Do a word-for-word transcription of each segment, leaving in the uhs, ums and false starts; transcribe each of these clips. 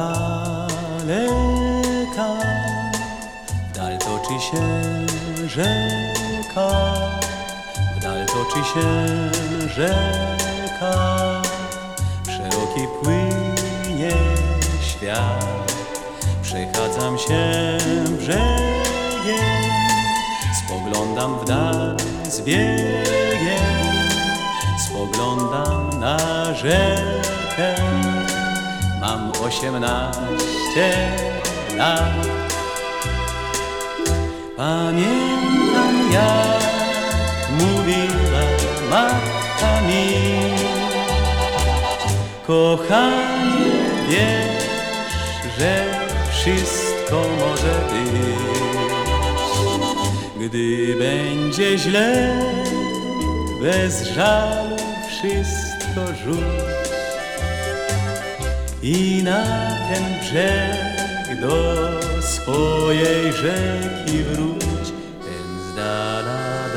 daleka, w dal toczy się rzeka, w dal toczy się rzeka, szeroki płynie świat. Przechadzam się brzegiem, spoglądam w dal z biegiem, spoglądam na rzekę. Mam osiemnaście lat. Pamiętam, jak mówiła matka mi: kochanie, wiesz, że wszystko może być. Gdy będzie źle, bez żalu wszystko rzuć i na ten brzeg do swojej rzeki wróć. Ten z dala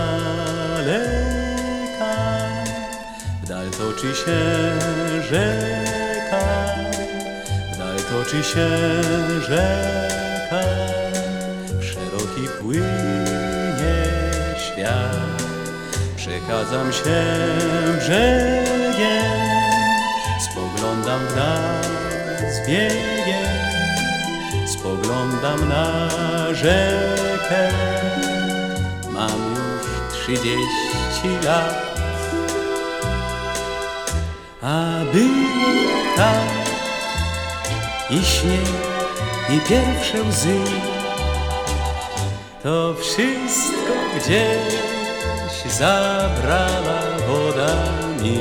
daleka, w dal toczy się rzeka, w dal toczy się rzeka, w szeroki płynie świat. Przechadzam się brzegiem, spoglądam w dal z biegiem, spoglądam na rzekę. Mam już trzydzieści lat, a było tak i śnieg, i pierwsze łzy. To wszystko gdzieś zabrała woda mi.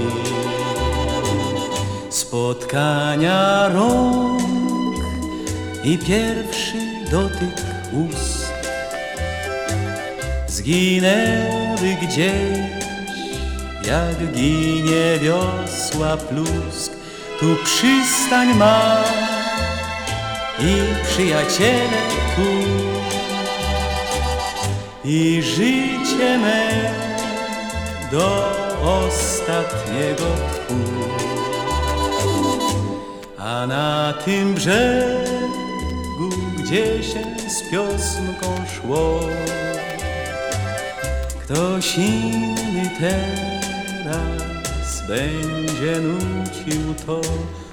Spotkania rąk i pierwszy dotyk ust zginęły gdzieś, jak ginie wiosła plusk. Tu przystań ma i przyjaciele tu, i życie me do ostatniego tchu. A na tym brzegu, gdzie się z piosnką szło, ktoś inny teraz będzie nucił to.